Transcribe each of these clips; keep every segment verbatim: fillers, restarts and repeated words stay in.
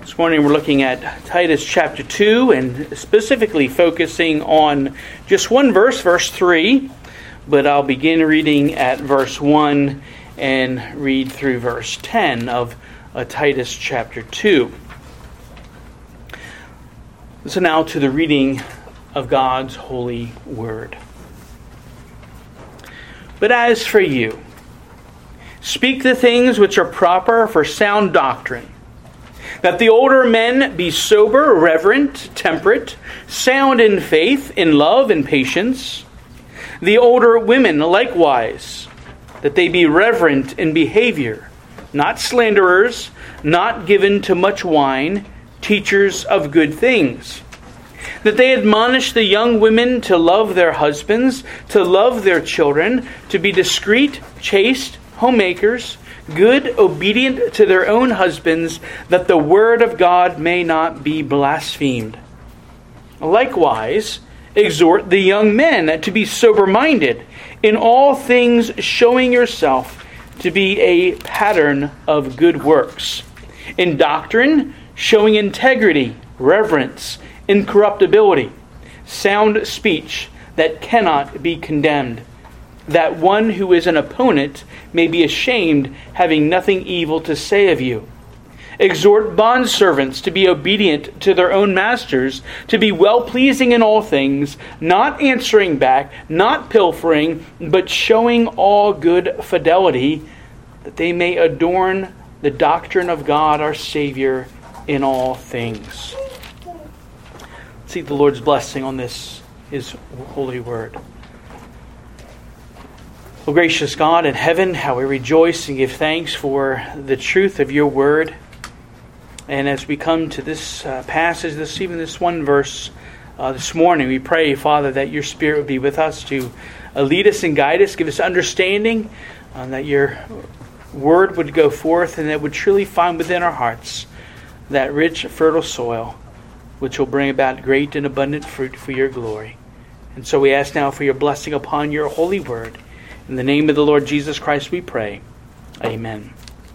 This morning we're looking at Titus chapter two and specifically focusing on just one verse, verse three. But I'll begin reading at verse one and read through verse ten of uh, Titus chapter two. Listen now to the reading of God's holy word. But as for you, speak the things which are proper for sound doctrine, that the older men be sober, reverent, temperate, sound in faith, in love, and patience. The older women likewise, that they be reverent in behavior, not slanderers, not given to much wine, teachers of good things. That they admonish the young women to love their husbands, to love their children, to be discreet, chaste, homemakers, good, obedient to their own husbands, that the word of God may not be blasphemed. Likewise, exhort the young men to be sober-minded, in all things showing yourself to be a pattern of good works. In doctrine, showing integrity, reverence, incorruptibility, sound speech that cannot be condemned, that one who is an opponent may be ashamed, having nothing evil to say of you. Exhort bondservants to be obedient to their own masters, to be well-pleasing in all things, not answering back, not pilfering, but showing all good fidelity, that they may adorn the doctrine of God our Savior in all things. Seek the Lord's blessing on this, His holy word. O gracious God in heaven, how we rejoice and give thanks for the truth of your word. And as we come to this uh, passage, this even this one verse uh, this morning, we pray, Father, that your Spirit would be with us to uh, lead us and guide us, give us understanding, uh, that your word would go forth and that would truly find within our hearts that rich, fertile soil, which will bring about great and abundant fruit for your glory. And so we ask now for your blessing upon your holy word. In the name of the Lord Jesus Christ we pray. Amen.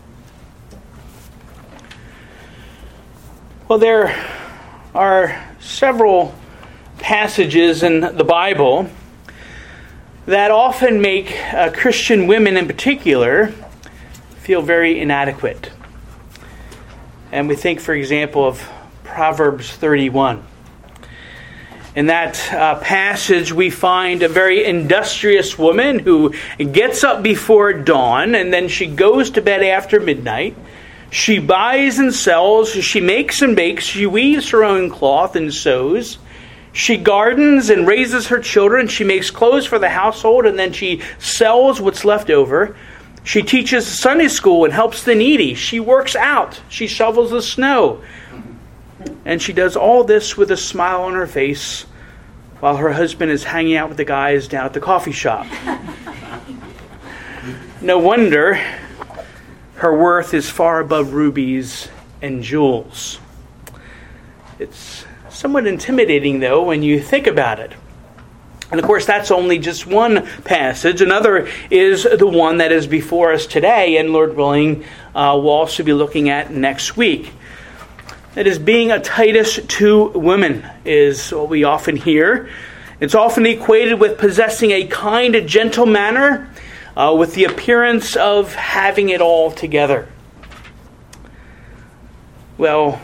Well, there are several passages in the Bible that often make uh, Christian women in particular feel very inadequate. And we think, for example, of Proverbs thirty-one. In that uh, passage, we find a very industrious woman who gets up before dawn and then she goes to bed after midnight. She buys and sells, she makes and bakes, she weaves her own cloth and sews. She gardens and raises her children. She makes clothes for the household and then she sells what's left over. She teaches Sunday school and helps the needy. She works out. She shovels the snow. And she does all this with a smile on her face while her husband is hanging out with the guys down at the coffee shop. No wonder her worth is far above rubies and jewels. It's somewhat intimidating, though, when you think about it. And of course, that's only just one passage. Another is the one that is before us today, and Lord willing, uh, we'll also be looking at next week. That is, being a Titus two woman is what we often hear. It's often equated with possessing a kind and gentle manner, uh, with the appearance of having it all together. Well,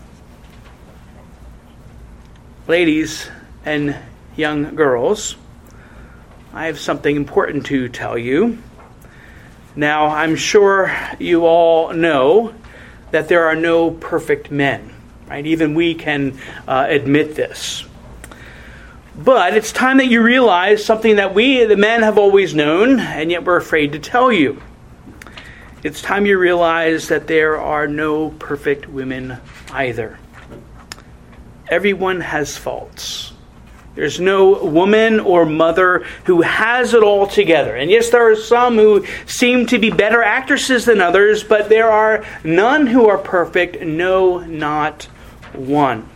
ladies and young girls, I have something important to tell you. Now, I'm sure you all know that there are no perfect men, right? Even we can uh, admit this. But it's time that you realize something that we, the men, have always known, and yet we're afraid to tell you. It's time you realize that there are no perfect women either. Everyone has faults. There's no woman or mother who has it all together. And yes, there are some who seem to be better actresses than others, but there are none who are perfect. No, not one.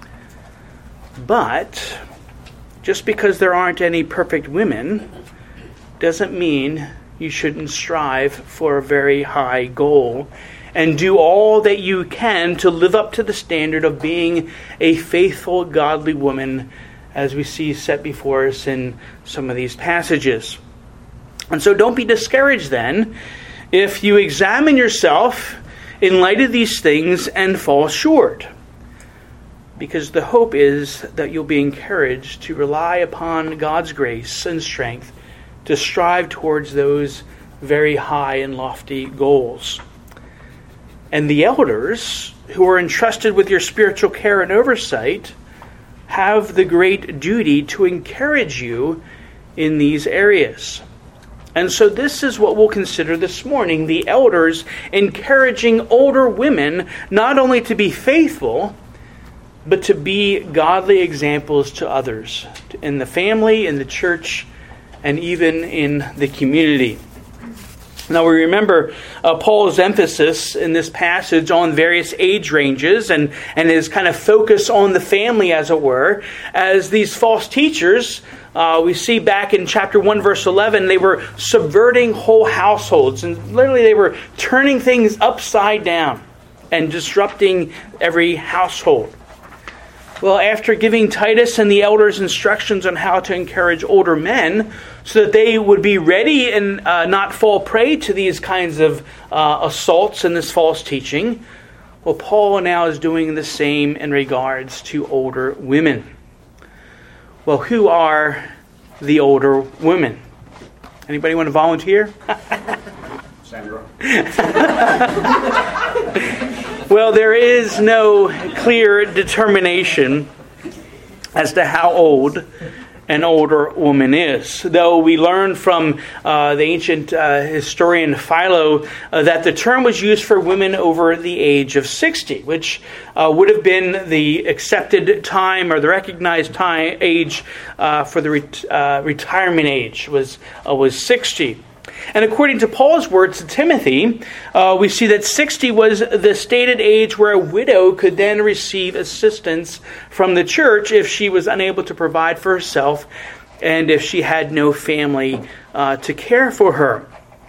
But just because there aren't any perfect women doesn't mean you shouldn't strive for a very high goal and do all that you can to live up to the standard of being a faithful, godly woman, as we see set before us in some of these passages. And so don't be discouraged then if you examine yourself in light of these things and fall short. Because the hope is that you'll be encouraged to rely upon God's grace and strength to strive towards those very high and lofty goals. And the elders who are entrusted with your spiritual care and oversight have the great duty to encourage you in these areas. And so this is what we'll consider this morning, the elders encouraging older women not only to be faithful, but to be godly examples to others, in the family, in the church, and even in the community. Now we remember uh, Paul's emphasis in this passage on various age ranges and, and his kind of focus on the family, as it were, as these false teachers, uh, we see back in chapter one, verse eleven, they were subverting whole households. And literally they were turning things upside down and disrupting every household. Well, after giving Titus and the elders instructions on how to encourage older men so that they would be ready and uh, not fall prey to these kinds of uh, assaults and this false teaching, well, Paul now is doing the same in regards to older women. Well, who are the older women? Anybody want to volunteer? Sandra. Well, there is no clear determination as to how old an older woman is. Though we learn from uh, the ancient uh, historian Philo uh, that the term was used for women over the age of sixty, which uh, would have been the accepted time or the recognized time age uh, for the ret- uh, retirement age was uh, was sixty. And according to Paul's words to Timothy, uh, we see that sixty was the stated age where a widow could then receive assistance from the church if she was unable to provide for herself and if she had no family uh, to care for her.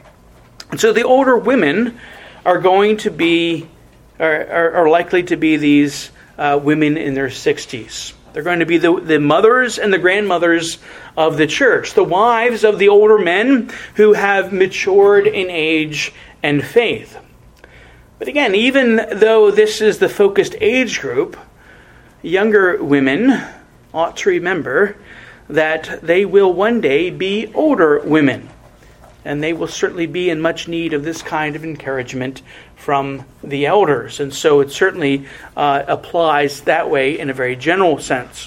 And so the older women are going to be, are, are, are likely to be these uh, women in their sixties. They're going to be the, the mothers and the grandmothers of the church, the wives of the older men who have matured in age and faith. But again, even though this is the focused age group, younger women ought to remember that they will one day be older women. And they will certainly be in much need of this kind of encouragement from the elders. And so it certainly uh, applies that way in a very general sense.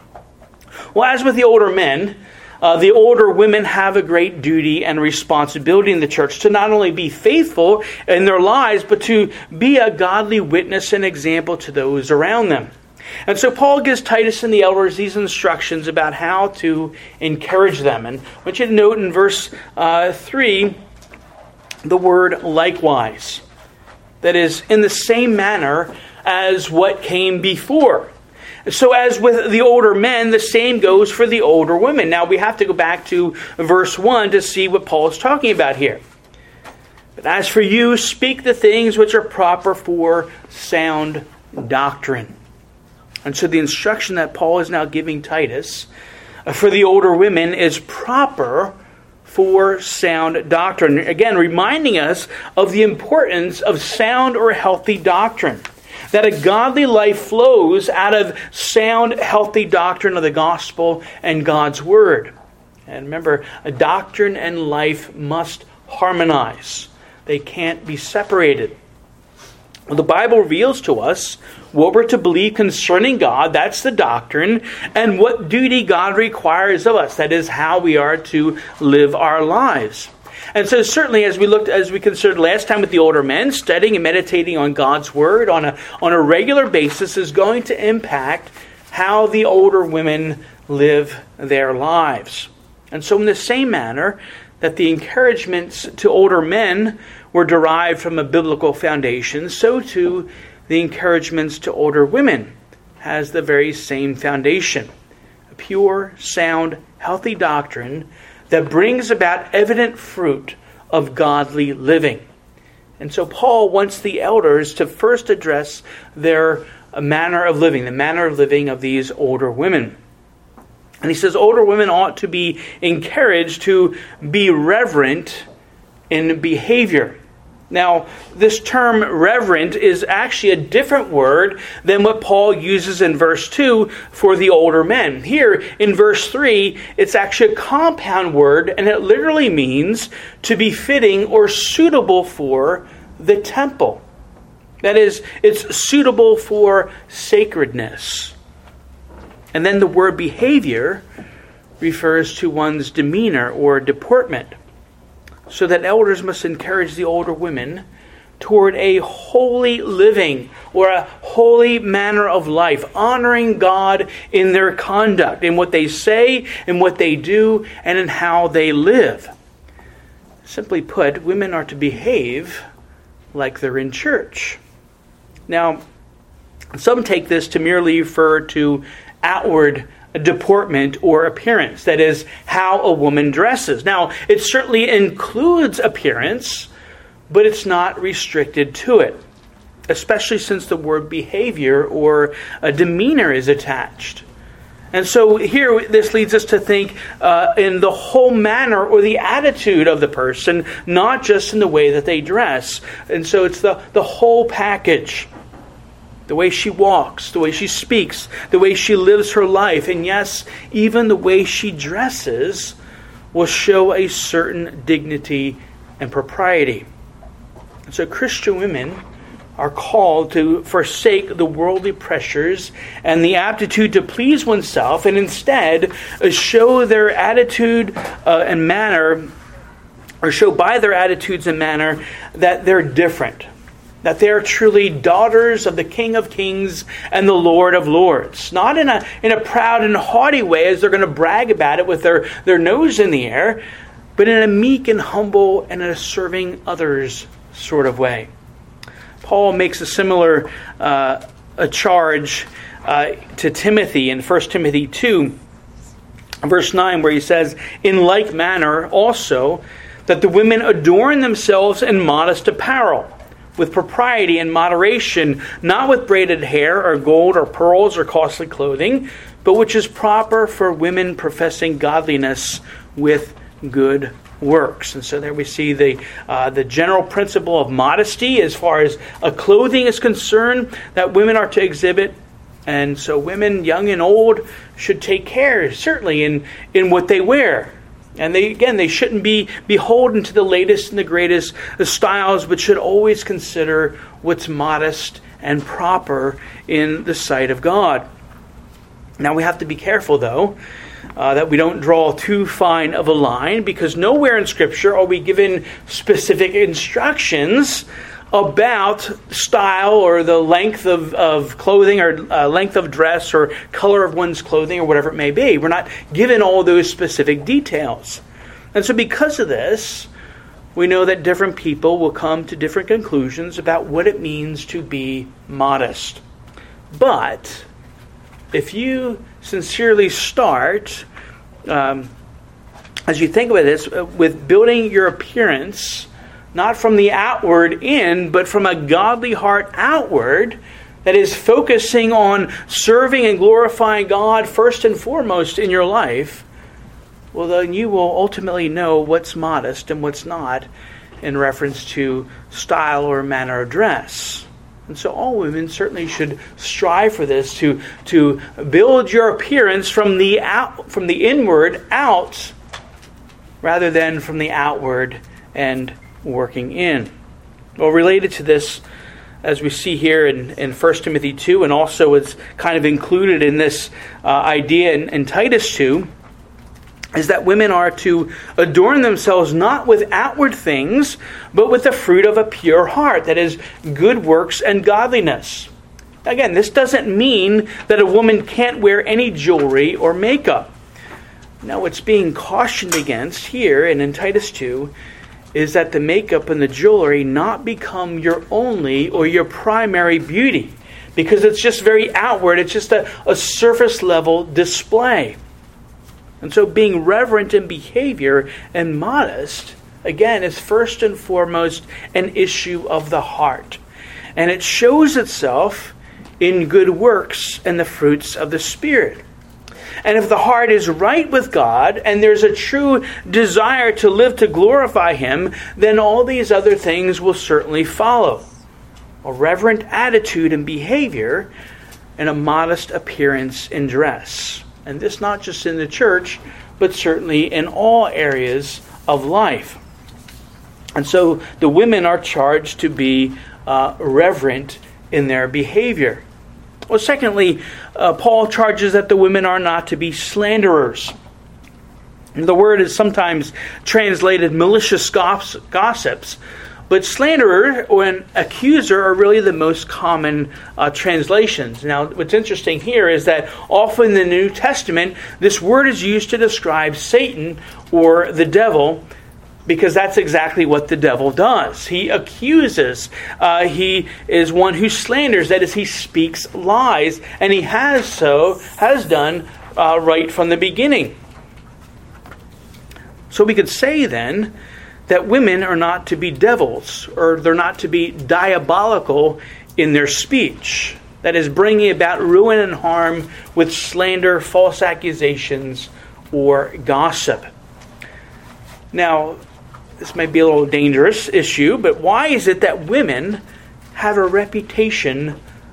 Well, as with the older men, uh, the older women have a great duty and responsibility in the church to not only be faithful in their lives, but to be a godly witness and example to those around them. And so Paul gives Titus and the elders these instructions about how to encourage them. And I want you to note in verse uh, three the word likewise. That is, in the same manner as what came before. So as with the older men, the same goes for the older women. Now we have to go back to verse one to see what Paul is talking about here. But as for you, speak the things which are proper for sound doctrine. And so the instruction that Paul is now giving Titus for the older women is proper for sound doctrine. Again, reminding us of the importance of sound or healthy doctrine. That a godly life flows out of sound, healthy doctrine of the gospel and God's word. And remember, a doctrine and life must harmonize. They can't be separated. Well, the Bible reveals to us what we're to believe concerning God, that's the doctrine, and what duty God requires of us, that is how we are to live our lives. And so certainly as we looked, as we considered last time with the older men, studying and meditating on God's word on a, on a regular basis is going to impact how the older women live their lives. And so in the same manner that the encouragements to older men were derived from a biblical foundation, so too the encouragements to older women has the very same foundation. A pure, sound, healthy doctrine that brings about evident fruit of godly living. And so Paul wants the elders to first address their manner of living, the manner of living of these older women. And he says older women ought to be encouraged to be reverent in behavior. Now, this term reverent is actually a different word than what Paul uses in verse two for the older men. Here in verse three, it's actually a compound word, and it literally means to be fitting or suitable for the temple. That is, it's suitable for sacredness. And then the word behavior refers to one's demeanor or deportment. So that elders must encourage the older women toward a holy living or a holy manner of life, honoring God in their conduct, in what they say, in what they do, and in how they live. Simply put, women are to behave like they're in church. Now, some take this to merely refer to outward deportment or appearance. That is, how a woman dresses. Now, it certainly includes appearance, but it's not restricted to it, especially since the word behavior or a demeanor is attached. And so here, this leads us to think uh, in the whole manner or the attitude of the person, not just in the way that they dress. And so it's the, the whole package. The way she walks, the way she speaks, the way she lives her life, and yes, even the way she dresses will show a certain dignity and propriety. And so Christian women are called to forsake the worldly pressures and the aptitude to please oneself, and instead uh, show their attitude uh, and manner, or show by their attitudes and manner that they're different. That they are truly daughters of the King of Kings and the Lord of Lords. Not in a in a proud and haughty way as they're going to brag about it with their, their nose in the air, but in a meek and humble and in a serving others sort of way. Paul makes a similar uh, a charge uh, to Timothy in First Timothy two, verse nine, where he says, "In like manner also, that the women adorn themselves in modest apparel, with propriety and moderation, not with braided hair or gold or pearls or costly clothing, but which is proper for women professing godliness with good works." And so there we see the uh, the general principle of modesty as far as a clothing is concerned that women are to exhibit. And so women, young and old, should take care, certainly, in, in what they wear. And they again, they shouldn't be beholden to the latest and the greatest styles, but should always consider what's modest and proper in the sight of God. Now we have to be careful, though, uh, that we don't draw too fine of a line, because nowhere in Scripture are we given specific instructions about style or the length of, of clothing or uh, length of dress or color of one's clothing or whatever it may be. We're not given all those specific details. And so because of this, we know that different people will come to different conclusions about what it means to be modest. But if you sincerely start, um, as you think about this, uh, with building your appearance not from the outward in, but from a godly heart outward, that is focusing on serving and glorifying God first and foremost in your life, well, then you will ultimately know what's modest and what's not in reference to style or manner of dress. And so all women certainly should strive for this, to, to build your appearance from the out, from the inward out, rather than from the outward and working in. Well, related to this, as we see here in, in First Timothy two, and also it's kind of included in this uh, idea in, in Titus two, is that women are to adorn themselves not with outward things, but with the fruit of a pure heart, that is, good works and godliness. Again, this doesn't mean that a woman can't wear any jewelry or makeup. No, what's being cautioned against here and in Titus two is that the makeup and the jewelry not become your only or your primary beauty, because it's just very outward. It's just a, a surface level display. And so being reverent in behavior and modest again, is first and foremost an issue of the heart. And it shows itself in good works and the fruits of the Spirit. And if the heart is right with God and there's a true desire to live to glorify Him, then all these other things will certainly follow. A reverent attitude and behavior and a modest appearance in dress. And this not just in the church, but certainly in all areas of life. And so the women are charged to be uh, reverent in their behavior. Well, secondly, uh, Paul charges that the women are not to be slanderers. The word is sometimes translated malicious gossips, but slanderer or an accuser are really the most common uh, translations. Now, what's interesting here is that often in the New Testament, this word is used to describe Satan or the devil, because that's exactly what the devil does. He accuses. Uh, he is one who slanders. That is, he speaks lies, and he has so has done uh, right from the beginning. So we could say then that women are not to be devils, or they're not to be diabolical in their speech. That is, bringing about ruin and harm with slander, false accusations, or gossip. Now, this may be a little dangerous issue, but why is it that women have a reputation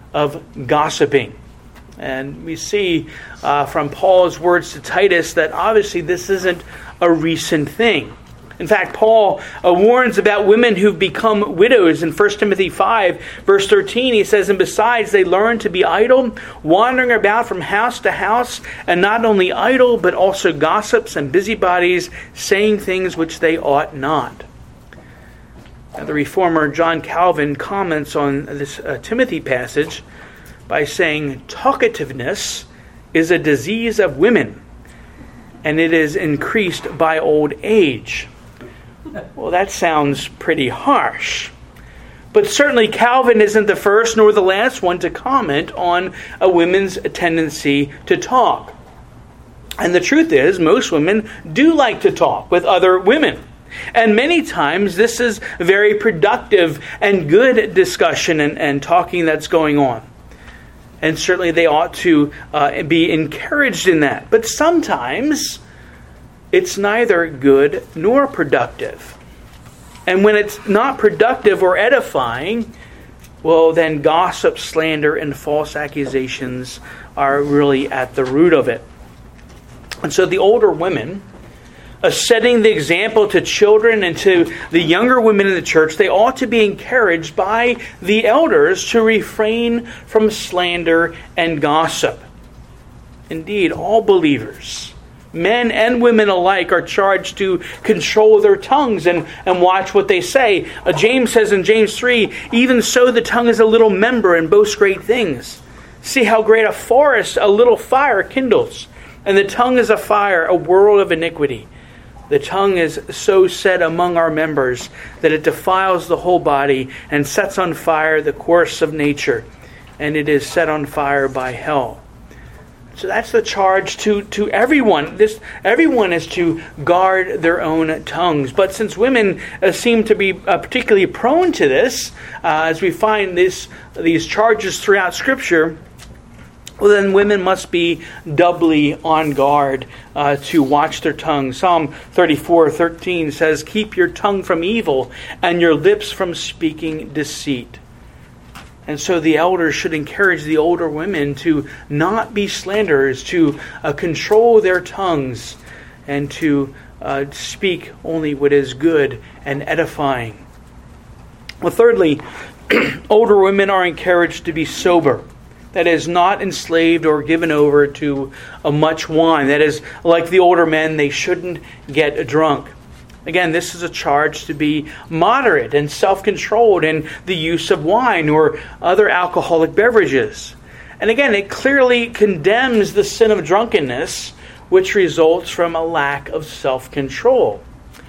of gossiping? And we see uh, from Paul's words to Titus that obviously this isn't a recent thing. In fact, Paul uh, warns about women who've become widows in First Timothy five, verse thirteen. He says, "And besides, they learn to be idle, wandering about from house to house, and not only idle, but also gossips and busybodies, saying things which they ought not." Now, the reformer John Calvin comments on this uh, Timothy passage by saying, "Talkativeness is a disease of women, and it is increased by old age." Well, that sounds pretty harsh. But certainly Calvin isn't the first nor the last one to comment on a woman's tendency to talk. And the truth is, most women do like to talk with other women. And many times this is very productive and good discussion and, and talking that's going on. And certainly they ought to uh, be encouraged in that. But sometimes it's neither good nor productive. And when it's not productive or edifying, well, then gossip, slander, and false accusations are really at the root of it. And so the older women, uh, setting the example to children and to the younger women in the church, they ought to be encouraged by the elders to refrain from slander and gossip. Indeed, all believers, men and women alike, are charged to control their tongues and, and watch what they say. Uh, James says in James three, "Even so the tongue is a little member and boasts great things. See how great a forest a little fire kindles. And the tongue is a fire, a world of iniquity. The tongue is so set among our members that it defiles the whole body and sets on fire the course of nature, and it is set on fire by hell." So that's the charge to, to everyone. This everyone is to guard their own tongues. But since women uh, seem to be uh, particularly prone to this, uh, as we find this these charges throughout Scripture, well, then women must be doubly on guard uh, to watch their tongue. Psalm thirty-four thirteen says, "Keep your tongue from evil and your lips from speaking deceit." And so the elders should encourage the older women to not be slanderers, to uh, control their tongues, and to uh, speak only what is good and edifying. Well, thirdly, older women are encouraged to be sober. That is, not enslaved or given over to uh, much wine. That is, like the older men, they shouldn't get drunk. Again, this is a charge to be moderate and self-controlled in the use of wine or other alcoholic beverages. And again, it clearly condemns the sin of drunkenness, which results from a lack of self-control.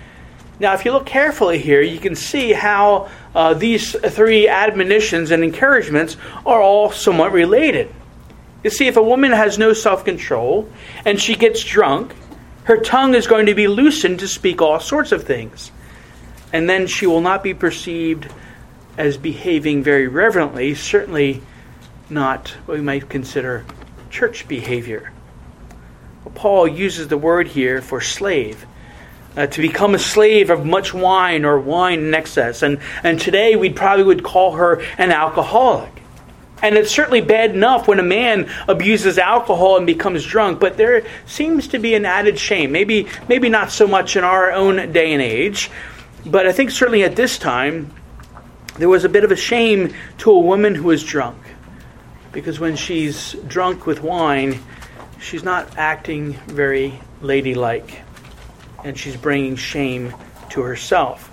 Now, if you look carefully here, you can see how uh, these three admonitions and encouragements are all somewhat related. You see, if a woman has no self-control and she gets drunk, her tongue is going to be loosened to speak all sorts of things. And then she will not be perceived as behaving very reverently, certainly not what we might consider church behavior. Well, Paul uses the word here for slave. Uh, to become a slave of much wine or wine in excess. And, and today we probably would call her an alcoholic. And it's certainly bad enough when a man abuses alcohol and becomes drunk, but there seems to be an added shame. Maybe, maybe not so much in our own day and age, but I think certainly at this time there was a bit of a shame to a woman who is drunk. Because when she's drunk with wine, she's not acting very ladylike. And she's bringing shame to herself.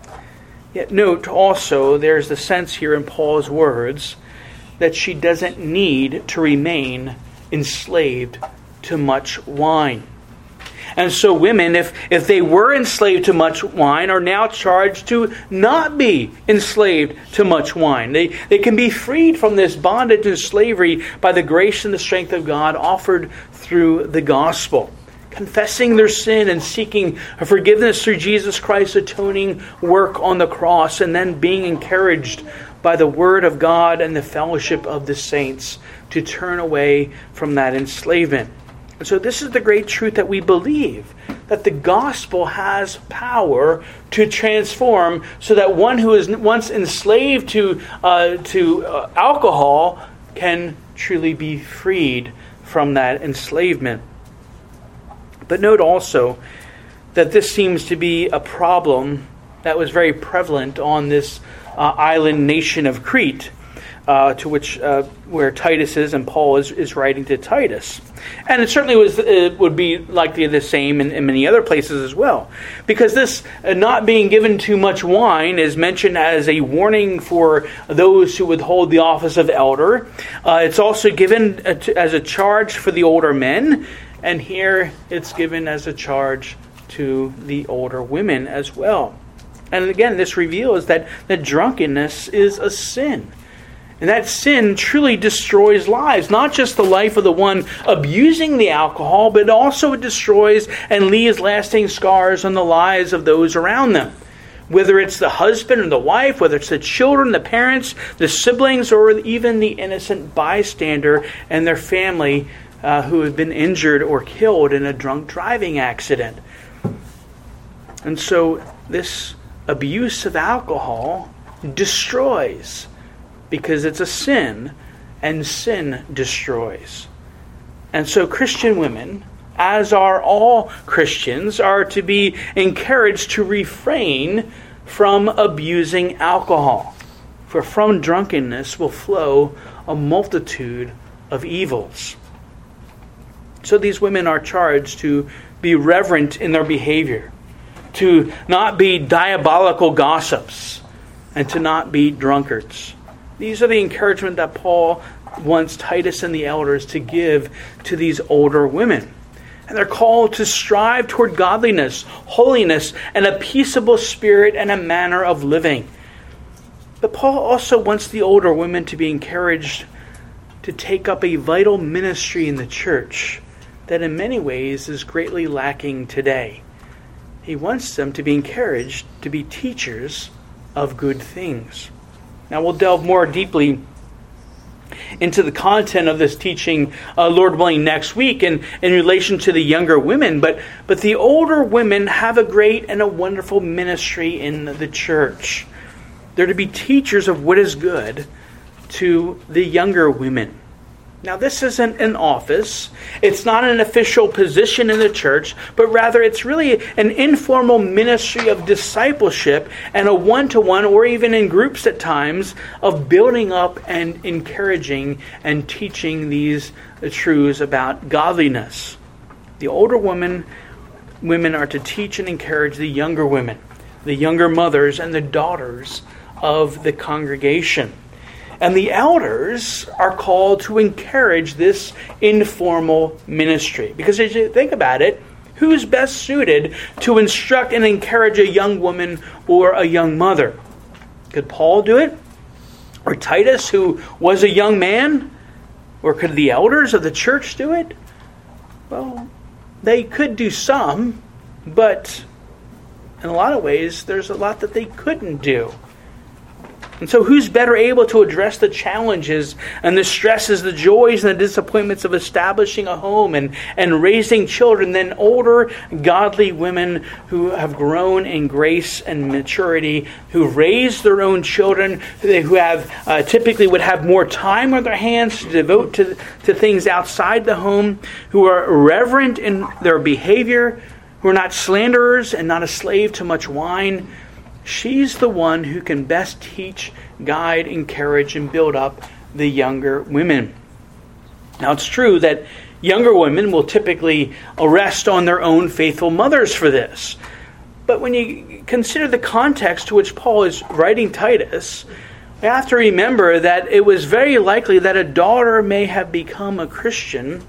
Yet note also, there's the sense here in Paul's words that she doesn't need to remain enslaved to much wine. And so women, if, if they were enslaved to much wine, are now charged to not be enslaved to much wine. They, they can be freed from this bondage and slavery by the grace and the strength of God offered through the gospel. Confessing their sin and seeking forgiveness through Jesus Christ's atoning work on the cross, and then being encouraged by the Word of God and the fellowship of the saints to turn away from that enslavement. And so this is the great truth that we believe, that the gospel has power to transform, so that one who is once enslaved to, uh, to uh, alcohol can truly be freed from that enslavement. But note also that this seems to be a problem that was very prevalent on this uh, island nation of Crete, uh, to which uh, where Titus is, and Paul is, is writing to Titus. And it certainly was it would be likely the same in, in many other places as well, because this uh, not being given too much wine is mentioned as a warning for those who would hold the office of elder. Uh, it's also given uh, to, as a charge for the older men. And here it's given as a charge to the older women as well. And again, this reveals that, that drunkenness is a sin. And that sin truly destroys lives. Not just the life of the one abusing the alcohol, but also it destroys and leaves lasting scars on the lives of those around them. Whether it's the husband or the wife, whether it's the children, the parents, the siblings, or even the innocent bystander and their family Uh, who have been injured or killed in a drunk driving accident. And so this abuse of alcohol destroys, because it's a sin, and sin destroys. And so Christian women, as are all Christians, are to be encouraged to refrain from abusing alcohol. For from drunkenness will flow a multitude of evils. So these women are charged to be reverent in their behavior, to not be diabolical gossips, and to not be drunkards. These are the encouragement that Paul wants Titus and the elders to give to these older women. And they're called to strive toward godliness, holiness, and a peaceable spirit and a manner of living. But Paul also wants the older women to be encouraged to take up a vital ministry in the church that in many ways is greatly lacking today. He wants them to be encouraged to be teachers of good things. Now we'll delve more deeply into the content of this teaching, uh, Lord willing, next week in, in relation to the younger women. But, but the older women have a great and a wonderful ministry in the church. They're to be teachers of what is good to the younger women. Now, this isn't an office. It's not an official position in the church, but rather it's really an informal ministry of discipleship and a one-to-one, or even in groups at times, of building up and encouraging and teaching these truths about godliness. The older women, women are to teach and encourage the younger women, the younger mothers and the daughters of the congregation. And the elders are called to encourage this informal ministry. Because as you think about it, who's best suited to instruct and encourage a young woman or a young mother? Could Paul do it? Or Titus, who was a young man? Or could the elders of the church do it? Well, they could do some, but in a lot of ways, there's a lot that they couldn't do. And so who's better able to address the challenges and the stresses, the joys and the disappointments of establishing a home and, and raising children than older, godly women who have grown in grace and maturity, who raise their own children, who have uh, typically would have more time on their hands to devote to, to things outside the home, who are reverent in their behavior, who are not slanderers and not a slave to much wine. She's the one who can best teach, guide, encourage, and build up the younger women. Now, it's true that younger women will typically rest on their own faithful mothers for this. But when you consider the context to which Paul is writing Titus, we have to remember that it was very likely that a daughter may have become a Christian,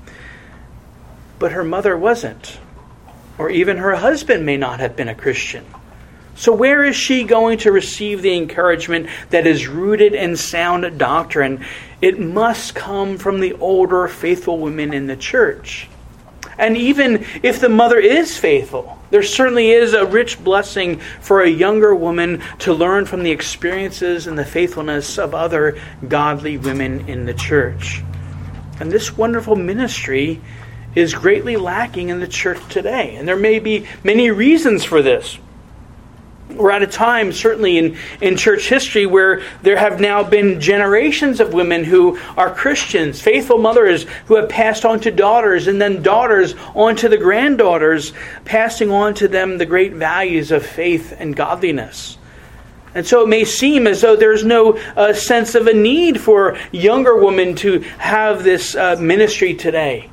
but her mother wasn't. Or even her husband may not have been a Christian. So where is she going to receive the encouragement that is rooted in sound doctrine? It must come from the older faithful women in the church. And even if the mother is faithful, there certainly is a rich blessing for a younger woman to learn from the experiences and the faithfulness of other godly women in the church. And this wonderful ministry is greatly lacking in the church today. And there may be many reasons for this. We're at a time, certainly in, in church history, where there have now been generations of women who are Christians, faithful mothers who have passed on to daughters, and then daughters on to the granddaughters, passing on to them the great values of faith and godliness. And so it may seem as though there's no uh, sense of a need for younger women to have this uh, ministry today.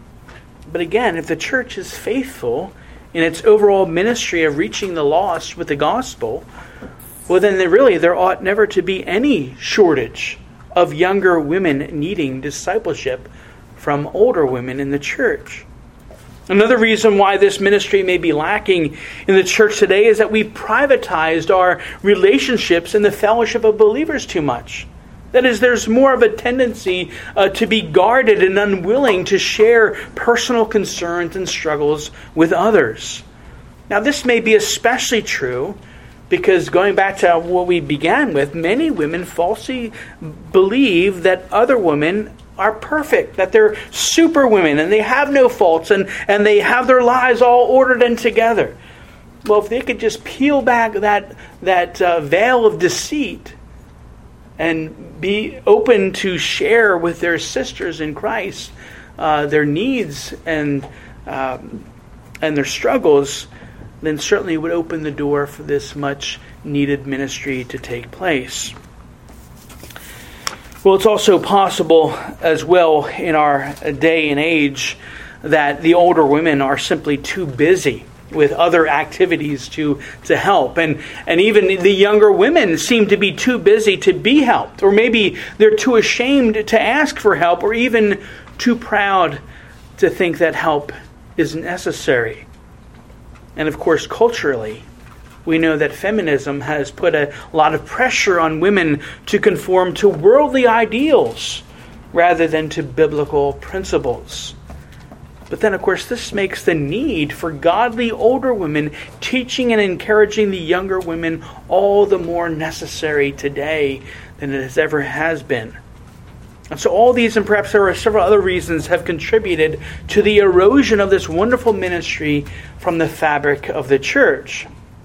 But again, if the church is faithful in its overall ministry of reaching the lost with the gospel, well then there really there ought never to be any shortage of younger women needing discipleship from older women in the church. Another reason why this ministry may be lacking in the church today is that we've privatized our relationships in the fellowship of believers too much. That is, there's more of a tendency uh, to be guarded and unwilling to share personal concerns and struggles with others. Now, this may be especially true because, going back to what we began with, many women falsely believe that other women are perfect, that they're super women and they have no faults and, and they have their lives all ordered and together. Well, if they could just peel back that, that uh, veil of deceit and be open to share with their sisters in Christ uh, their needs and um, and their struggles, then certainly would open the door for this much needed ministry to take place. Well, it's also possible as well in our day and age that the older women are simply too busy with other activities to, to help. And, and even the younger women seem to be too busy to be helped. Or maybe they're too ashamed to ask for help, or even too proud to think that help is necessary. And of course, culturally, we know that feminism has put a lot of pressure on women to conform to worldly ideals rather than to biblical principles. But then, of course, this makes the need for godly older women teaching and encouraging the younger women all the more necessary today than it has ever has been. And so all these, and perhaps there are several other reasons, have contributed to the erosion of this wonderful ministry from the fabric of the church.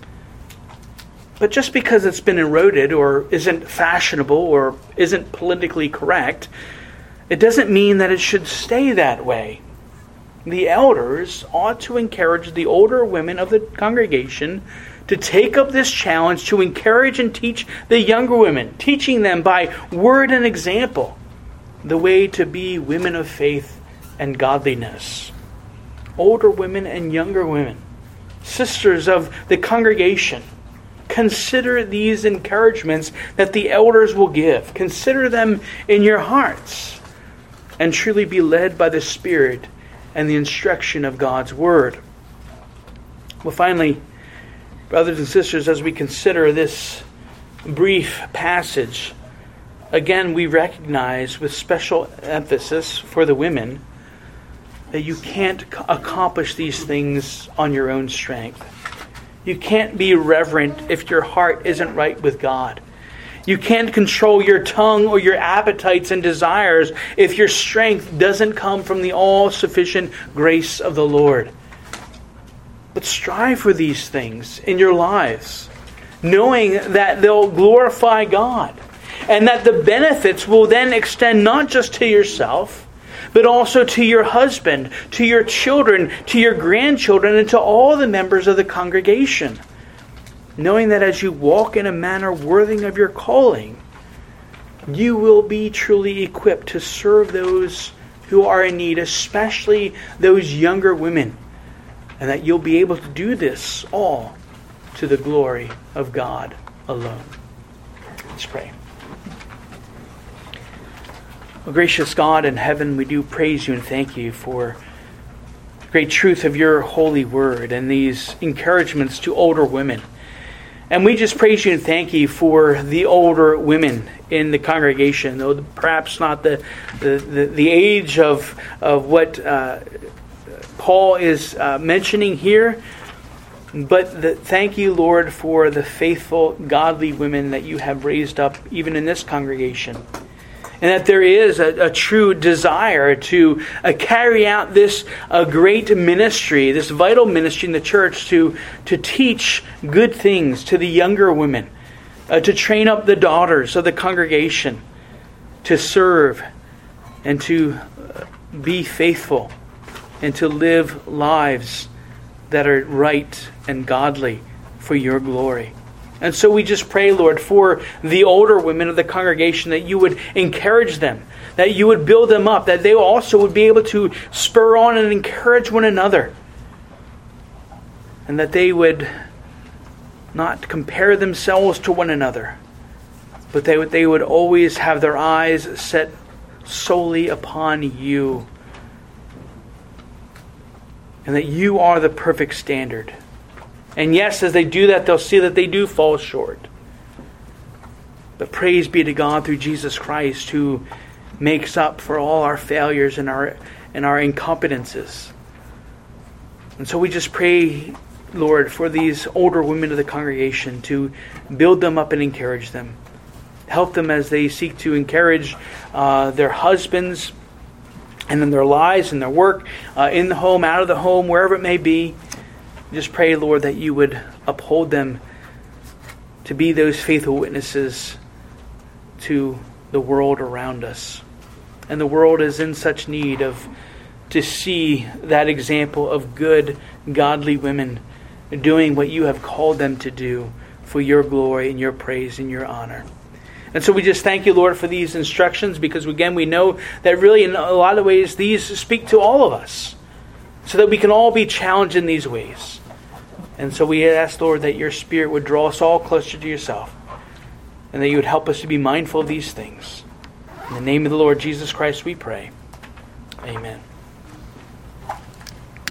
But just because it's been eroded or isn't fashionable or isn't politically correct, it doesn't mean that it should stay that way. The elders ought to encourage the older women of the congregation to take up this challenge to encourage and teach the younger women, teaching them by word and example the way to be women of faith and godliness. Older women and younger women, sisters of the congregation, consider these encouragements that the elders will give. Consider them in your hearts and truly be led by the Spirit and the instruction of God's Word. Well, finally, brothers and sisters, as we consider this brief passage, again we recognize with special emphasis for the women that you can't accomplish these things on your own strength. You can't be reverent if your heart isn't right with God. You can't control your tongue or your appetites and desires if your strength doesn't come from the all-sufficient grace of the Lord. But strive for these things in your lives, knowing that they'll glorify God, and that the benefits will then extend not just to yourself, but also to your husband, to your children, to your grandchildren, and to all the members of the congregation. Knowing that as you walk in a manner worthy of your calling, you will be truly equipped to serve those who are in need, especially those younger women, and that you'll be able to do this all to the glory of God alone. Let's pray. Well, gracious God in heaven, we do praise you and thank you for the great truth of your holy word and these encouragements to older women. And we just praise you and thank you for the older women in the congregation, though perhaps not the the, the, the age of, of what uh, Paul is uh, mentioning here. But the, thank you, Lord, for the faithful, godly women that you have raised up even in this congregation. And that there is a, a true desire to uh, carry out this uh, great ministry, this vital ministry in the church to, to teach good things to the younger women, uh, to train up the daughters of the congregation, to serve and to uh, be faithful and to live lives that are right and godly for your glory. And so we just pray, Lord, for the older women of the congregation, that you would encourage them, that you would build them up, that they also would be able to spur on and encourage one another, and that they would not compare themselves to one another, but they would, they would always have their eyes set solely upon you, and that you are the perfect standard. And yes, as they do that, they'll see that they do fall short. But praise be to God through Jesus Christ, who makes up for all our failures and our and our incompetences. And so we just pray, Lord, for these older women of the congregation, to build them up and encourage them. Help them as they seek to encourage uh, their husbands and in their lives and their work, uh, in the home, out of the home, wherever it may be. Just pray, Lord, that you would uphold them to be those faithful witnesses to the world around us. And the world is in such need of to see that example of good, godly women doing what you have called them to do for your glory and your praise and your honor. And so we just thank you, Lord, for these instructions, because again, we know that really in a lot of ways these speak to all of us, so that we can all be challenged in these ways. And so we ask, Lord, that your Spirit would draw us all closer to yourself, and that you would help us to be mindful of these things. In the name of the Lord Jesus Christ we pray. Amen.